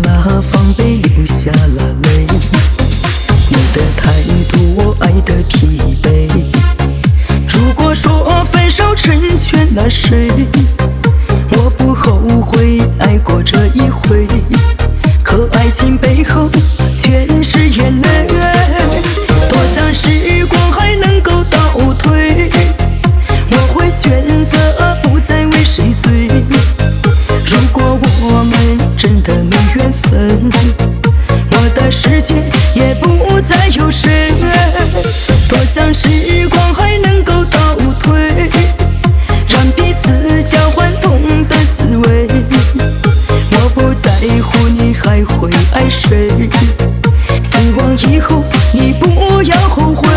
了防备，流下了泪。你的态度，我爱的疲惫。如果说分手成全了谁，我不后悔爱过这一回。可爱情背后全是眼泪，多想时光还能够倒退，我会选择不再为谁醉。如果我们真的没缘分，我的世界也不再有谁。多想时光还能够倒退，让彼此交换痛的滋味。我不在乎你还会爱谁，希望以后你不要后悔。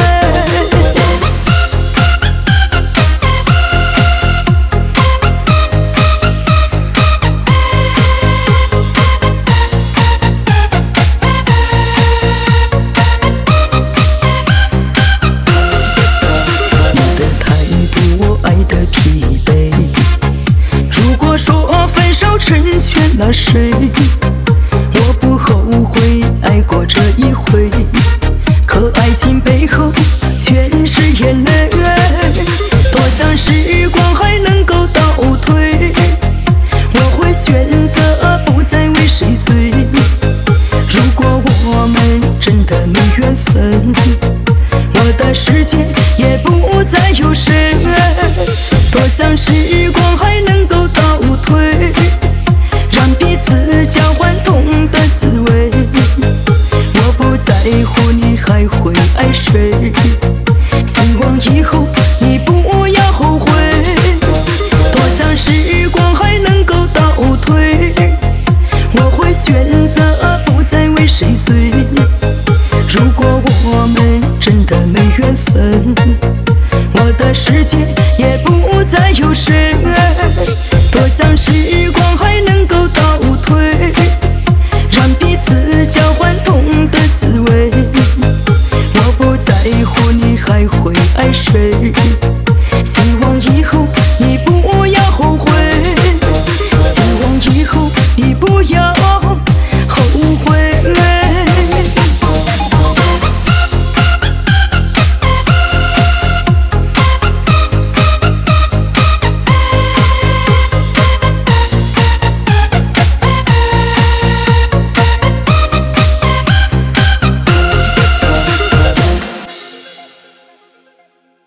成全了谁，我不后悔爱过这一回。可爱情背后全是眼泪，多想时光还能够倒退，我会选择不再为谁醉。如果我们真的没缘分，我的世界也不再有谁。多想时光还能够倒退，让彼此交换痛的滋味。我不在乎你还会爱谁，希望以后你不要后悔。多想时光还能够倒退，我会选择